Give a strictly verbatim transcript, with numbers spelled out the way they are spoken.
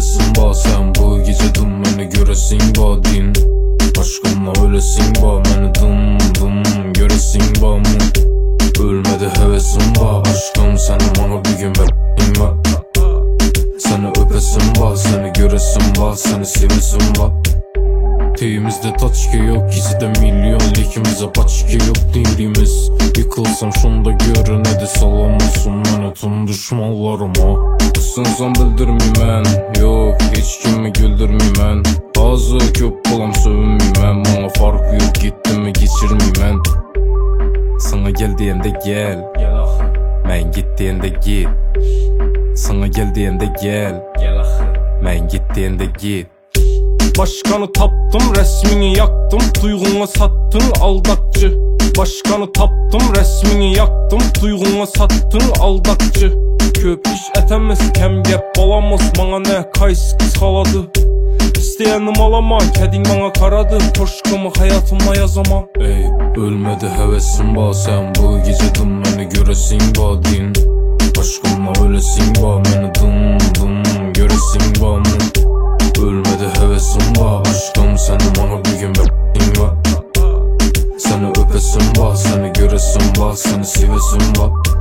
hevesim var, sen bu gece dım beni göresin var din. Aşkımla öylesin var, beni dım dım göresin var mı? Ölmedi hevesim var aşkım, senin bana bir gün bebeğin var. Seni öpesim var, seni göresim var, seni sevesim var. Teyimizde taçki yok, ikisi de milyon, ikimize paçki yok dilimiz. Yıkılsam şunda görün, hadi salam olsun bana tüm düşmanlarıma. Isınsam bildirmeymen, yok hiç kimi güldürmeymen. Ağzı köp olam sövünmeymen, bana farkı yok gittim mi geçirmeymen. Sana gel diyende gel, ben git diyende git. Sana gel diyende gel, ben git diyende git. Başkanı taptım, resmini yaktım, duyguna sattın aldatçı. Başkanı taptım, resmini yaktım, duyguna sattın aldatçı. Köp iş etemez, kem gep olamaz, bana ne kays kıskaladı. İsteyenim alama, kedin bana karadı, koşkumu hayatıma yazama. Ey ölmedi hevesim var, sen bu gece dım beni göresin var din. Aşkımla öylesin var, beni dım dım göresin var mı? Ölmedi hevesim var aşkım, senin bana bir gün bebeğin var. Seni öpesim var, seni göresim var, seni sevesim var.